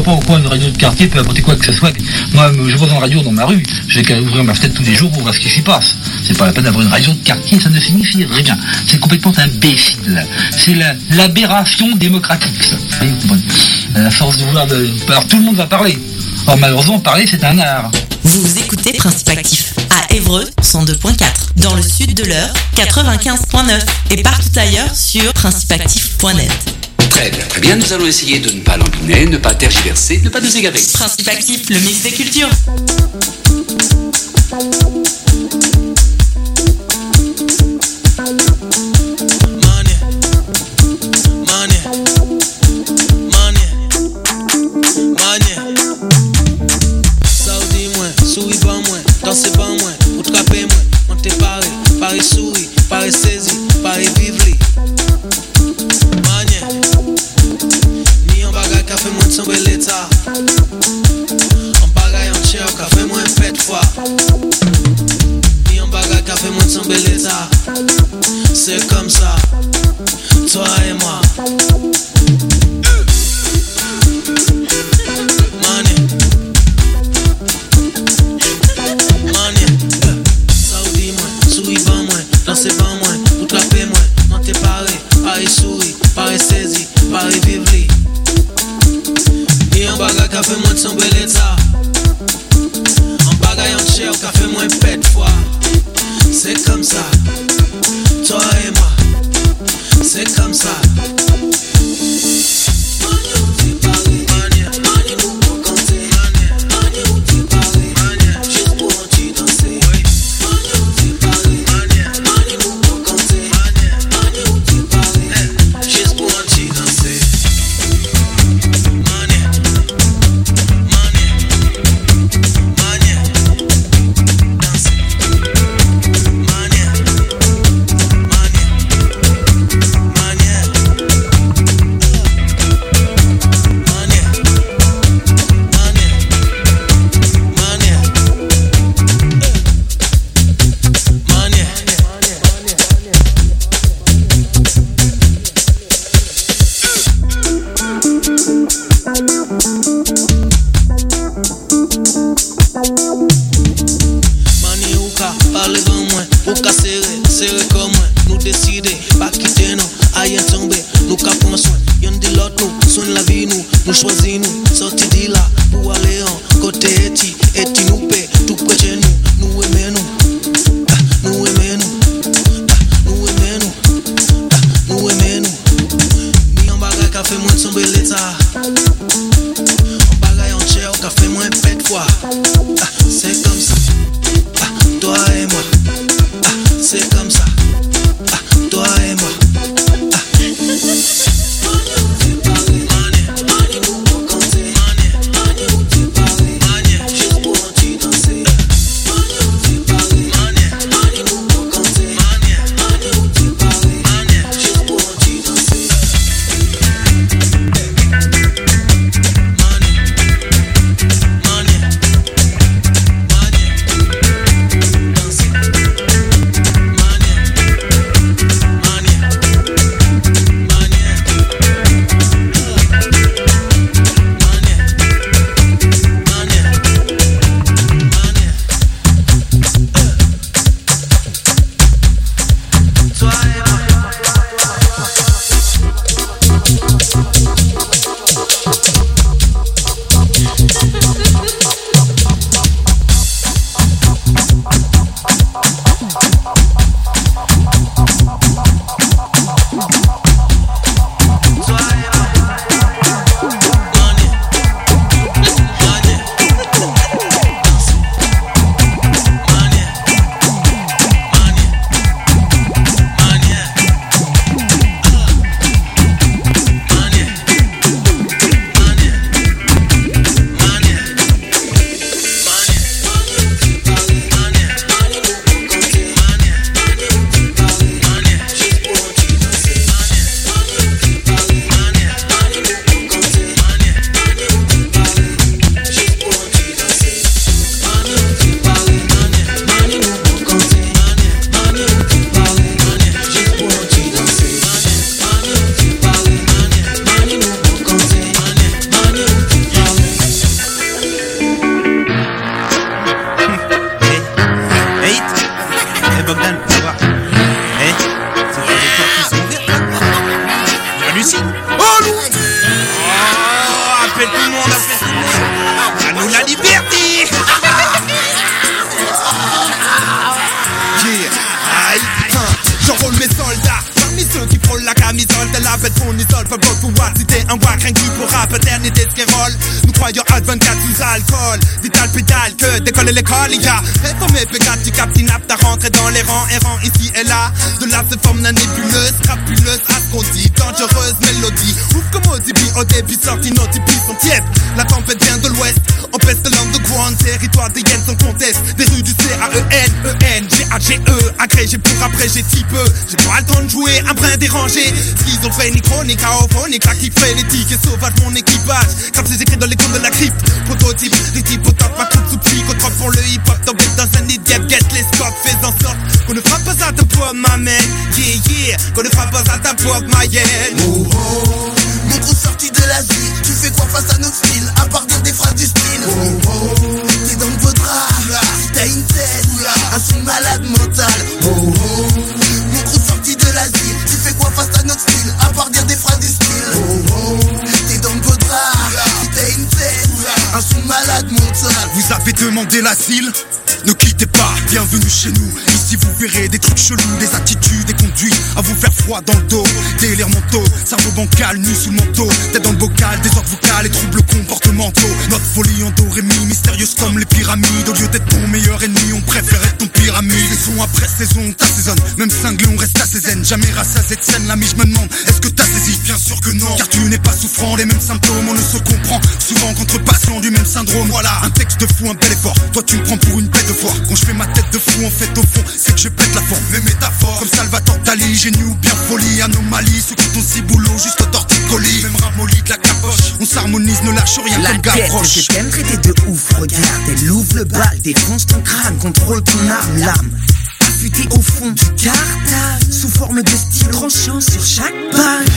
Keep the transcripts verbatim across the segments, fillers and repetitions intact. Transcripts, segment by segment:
pas pourquoi une radio de quartier peut apporter quoi que ce soit. Moi, je vois une radio dans ma rue, j'ai qu'à ouvrir ma fenêtre tous les jours pour voir ce qui s'y passe. C'est pas la peine d'avoir une radio de quartier, ça ne signifie rien. C'est complètement imbécile. C'est la, l'aberration démocratique, ça. Vous comprenez ? À force de vouloir... De... Alors tout le monde va parler. Or malheureusement, parler, c'est un art. Vous écoutez Principe Actif à Évreux cent deux point quatre, dans le sud de l'Eure quatre-vingt-quinze point neuf et partout ailleurs sur principe actif point net. Très bien, très bien, nous allons essayer de ne pas l'embiner, ne pas tergiverser, ne pas nous égarer. Principe Actif, le mix des cultures. Dansez pas moins, ou trapez moins, montez paré, paré souris, paré saisi, paré vivli. Manye, ni en bagaille qu'a fait moins de sembler l'état. En bagaille en chair qu'a fait moins pète foi. Ni en bagaille qu'a fait moins de sembler l'état. C'est comme ça, toi et moi. Dansez pas moins, ou trapez moins, montez paré, paré souris, paré saisi, paré vivli. Et en bagaille qu'a fait moins de sembler l'état. En bagaille en chair qu'a fait moins pète foi. C'est comme ça, toi et moi, c'est comme ça. un wack rien que pour rap, éternité scérole. Nous croyons à vingt-quatre sous alcool. Vital pédale que décolle l'école, les gars. Réformé, pégat, tu captes, inapte à rentrer dans les rangs errants ici et là. De là se forme la nébuleuse, crapuleuse à ce qu'on dit. Dangereuse mélodie, ouf comme au début, au début sorti, nos types sont tièdes. La tempête vient de l'ouest, on pèse de l'underground, territoire des hyènes sans conteste. Des rues du C A E N, E N, G A G E, agrégé pour après j'ai petit peu. J'ai pas le temps de jouer, un brin dérangé. Schizophrénie chronique, aophonique, actif frénétique et sauvage mon équipage. Comme c'est écrit dans les comptes de la crypte. Prototype, des types au top, ma coupe sous psychotrope pour le hip-hop. Tombé dans un idiot, get les scores, fais en sorte qu'on ne frappe pas à ta pop, ma man. Yeah, yeah, qu'on ne frappe pas à ta pop, ma yen. Oh, oh, mon trou sorti de l'Asie, tu fais quoi face à notre style, à part dire des phrases du style. Oh, oh, t'es dans vos draps, t'as une tête, un son malade mental. Oh, oh, mon trou sorti de l'Asie, tu fais quoi face à notre style, à part dire des phrases du style. Oh, oh, t'es dans vos draps, t'as une tête, un son malade mental. Vous avez demandé l'asile? Ne quittez pas, bienvenue chez nous. Ici vous verrez des trucs chelous, des attitudes, des conduites à vous faire froid dans le dos. Délire mentaux, cerveau bancal, nu sous le manteau. Tête dans le bocal, désordre vocal et troubles comportementaux. Notre folie en do ré mi, mystérieuse comme les pyramides. Au lieu d'être ton meilleur ennemi, on préfère être ton pyramide. Saison après saison, t'assaisonnes, même cinglé on reste assez zen. Jamais rassasié de scène, l'ami je me demande, est-ce que t'as saisi? Bien sûr que non, car tu n'es pas souffrant, les mêmes symptômes, on ne se comprend. Souvent contre patient du même syndrome, voilà. Un texte de fou, un bel effort, toi tu me prends pour une bête de foire. Quand je fais ma tête de fou, en fait au fond, c'est que je pète la forme. Mes métaphores, comme Salvatore Dali, génie ou bien folie, anomalie, ceux qui ton ciboulot jusqu'au torticolis. Même ramolli de la capoche, on s'harmonise, ne lâche rien la comme gavroche. La tête que t'aimes traiter de ouf, regarde, elle ouvre le bal, défonce ton crâne, contrôle ton âme, l'âme. Affûtée au fond du cartable, sous forme de style tranchant sur chaque page.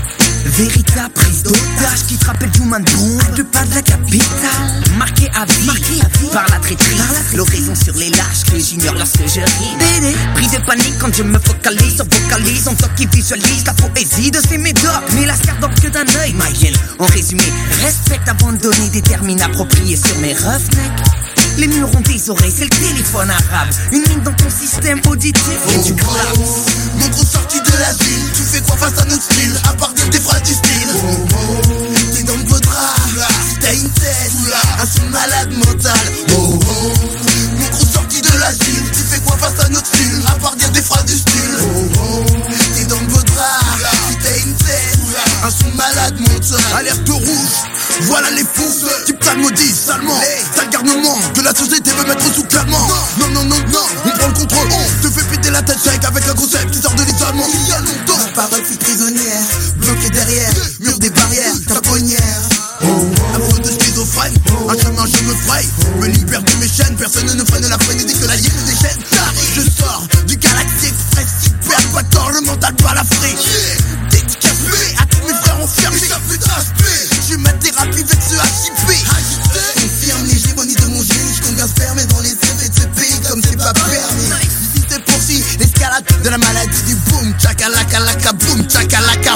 Véritable prise d'otage qui te rappelle du man bon, de pas de la capitale. Marqué à vie, marqué à vie par la traîtrise, l'oraison sur les lâches que j'ignore lorsque je ris. Prise de panique quand je me focalise, on vocalise, on toque qui visualise la poésie de ces médocs. Mais la scarpe que d'un œil, ma hyène. En résumé, respecte avant de donner des termines appropriés sur mes roughnecks. Les murs ont des oreilles, c'est le téléphone arabe. Une ligne dans ton système auditif et oh, tu claques. Oh, mon trou sorti de l'asile, tu fais quoi face à notre style, à part dire des phrases du style. Oh, oh, t'es dans vos draps, t'as une tête, un son malade mental. Oh, oh, mon trou sorti de l'asile, tu fais quoi face à notre style, à part dire des phrases du style. Oh, oh, t'es dans vos draps, t'as une tête, un son malade mental. Alerte rouge, voilà les fous, qui psalmodisent salement, t'as le garnement que la société veut mettre sous calmant. Non, non, non, non, on prend le contrôle, on te fait péter la tête sec avec un concept qui sort de l'isolement. Il y a longtemps, ma parole fut prisonnière, bloquée derrière, mur des barrières, ta poignère. Oh, oh, un peu de schizophrène, oh, un chemin je me fraye, me libère de mes chaînes, personne ne freine la freine dès que la hyène déchaîne. Je sors du Galaxy Express, super battant, le mental pas la frais. Yeah. Dédicacé à tous mes frères enfermés, ça fait d'aspect. Je ma thérapie avec ce H I P. Confirme l'hégémonie de mon génie, je compte bien se fermer dans les effets de ce pays comme c'est pas permis. Ici c'est poursuit l'escalade de la maladie du boom, tchakalaka laka boom, tchakalaka.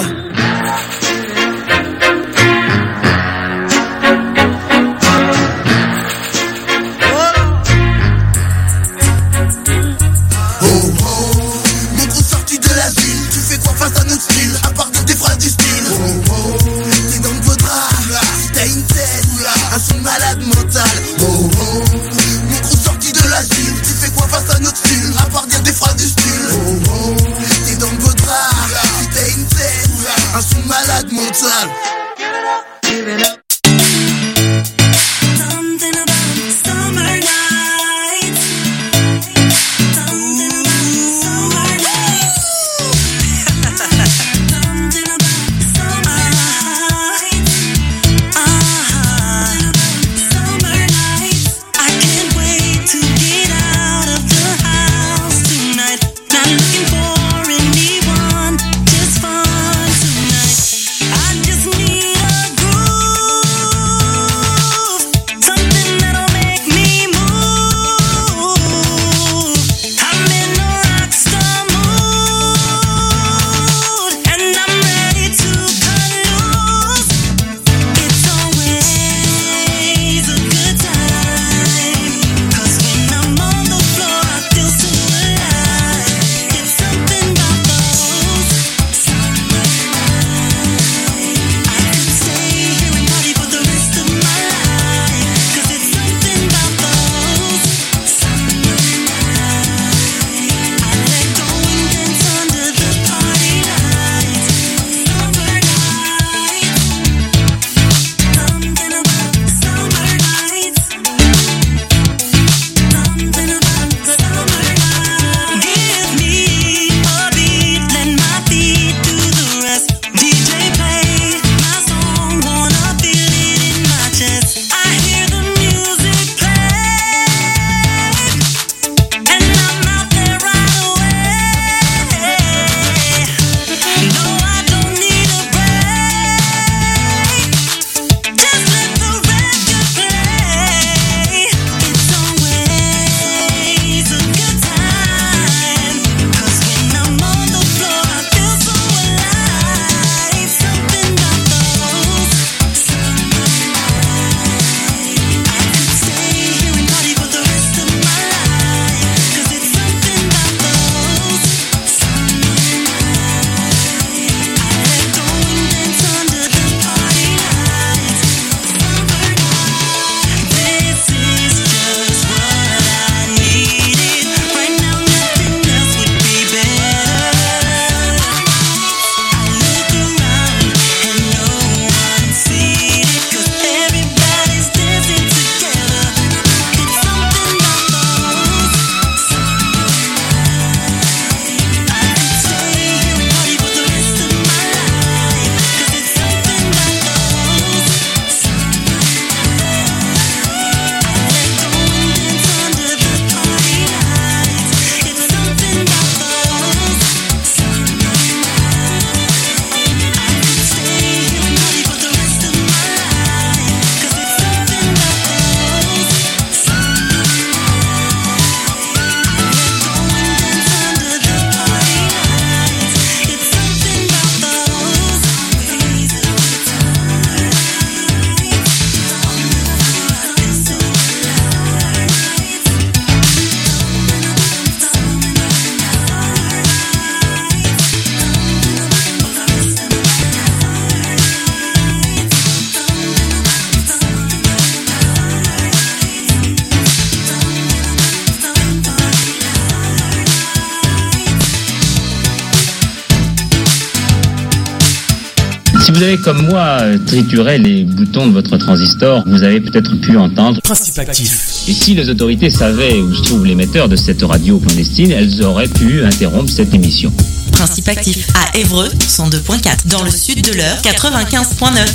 Malade mental, oh oh. Mon trou sorti de l'asile, tu fais quoi face à notre style, à part dire des phrases du style. Oh oh. T'es dans vos draps, t'as une tête, un son malade mental. Just need a groove. Si vous avez comme moi trituré les boutons de votre transistor, vous avez peut-être pu entendre Principe actif. Et si les autorités savaient où se trouve l'émetteur de cette radio clandestine, elles auraient pu interrompre cette émission. Principe actif à Évreux cent deux point quatre, dans le sud de l'Eure quatre-vingt-quinze point neuf.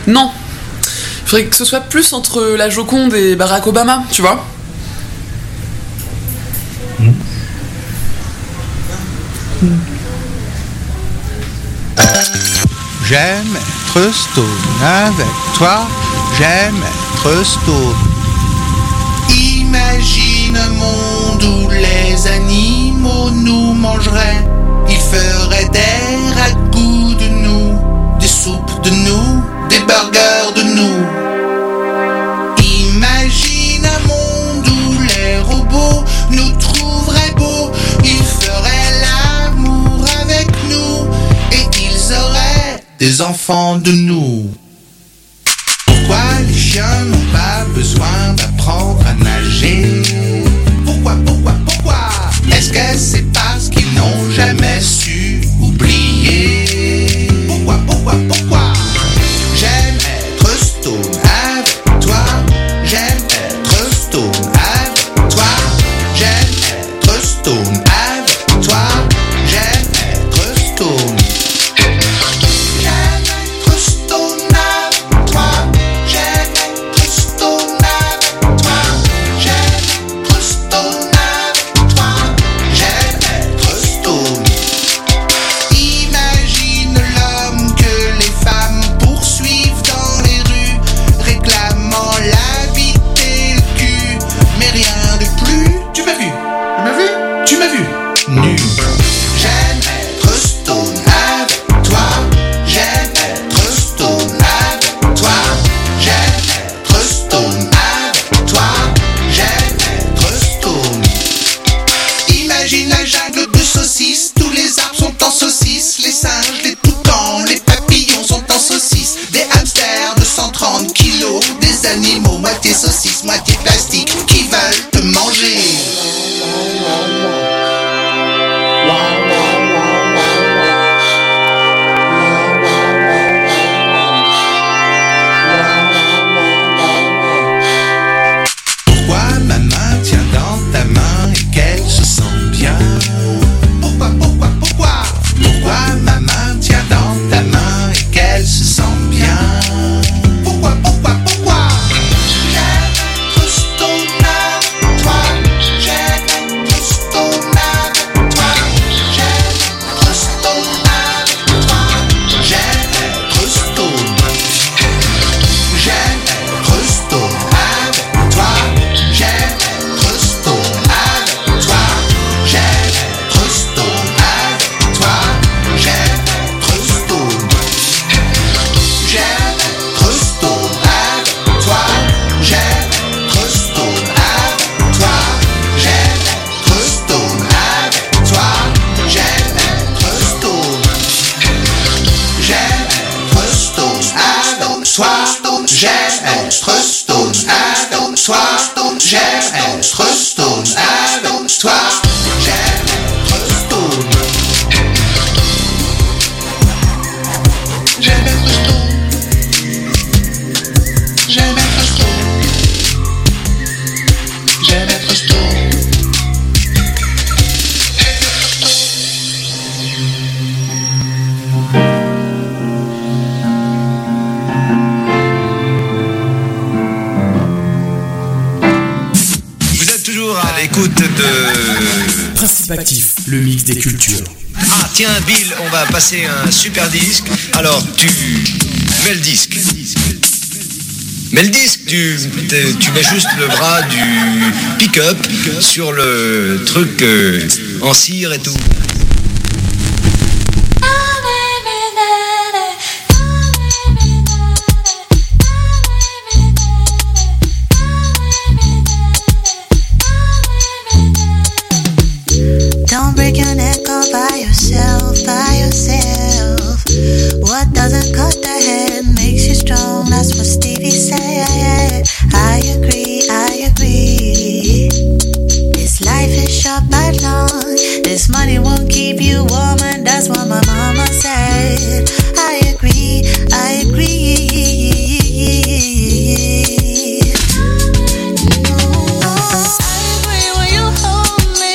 Non. Il faudrait que ce soit plus entre la Joconde et Barack Obama, tu vois. Mmh. Mmh. J'aime être stone avec toi, j'aime être stone. Imagine un monde où les animaux nous mangeraient. Ils feraient des ragoûts de nous, des soupes de nous, des burgers de nous. Imagine un monde où les robots nous trouveraient beaux. Ils feraient l'amour avec nous et ils auraient des enfants de nous. Pourquoi les chiens n'ont pas besoin d'apprendre à nager? Pourquoi, pourquoi, pourquoi? Est-ce que c'est parce qu'ils n'ont jamais su oublier? Pourquoi, pourquoi, pourquoi? J'aime être stone avec toi. J'aime être stone avec toi. J'aime être stone avec toi. J'aime être stone. Animaux, moitié saucisse, moitié plastique, qui veulent te manger. Pourquoi ma main tient dans ta main et qu'elle se sent bien? Pourquoi, pourquoi, pourquoi? Pourquoi ma main tient dans ta main et qu'elle se sent bien? Pourquoi, pourquoi, pourquoi? J'aime être stone avec toi. J'aime être stone avec toi. J'aime être stone. J'aime être stone. J'aime être stone. J'aime être stone. À l'écoute de Principe Actif, le mix des cultures. Ah tiens Bill, on va passer un super disque. Alors tu mets le disque. Mets le disque, tu, tu mets juste le bras du pick-up sur le truc euh, en cire et tout.